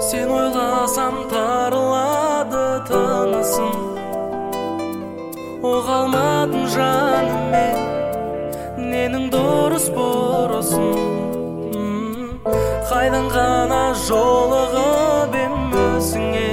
Sen ойласам тарылады тынысым, оға алмадым жаным мен ненің дұрыс бұрысын. Қайдан ғана жолығып ем өзіңе,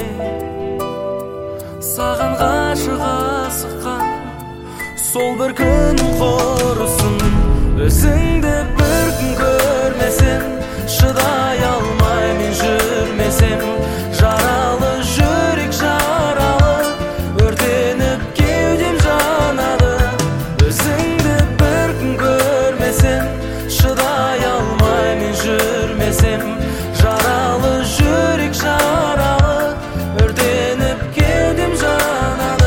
саған ғашық асыққан сол бір күнім құрысын. Өзіңді бір күн көрмесем, шыдай алмай мен жүрмесем, жаралы жүрек жаралы, өртеніп кеудем жанады. Өзіңді бір күн көрмесем, шыдай алмай мен жүрмесем, жаралы жүрек жаралы, өртеніп кеудем жанады.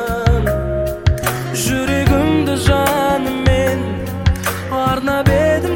Жүрегімді жанымен арнап едім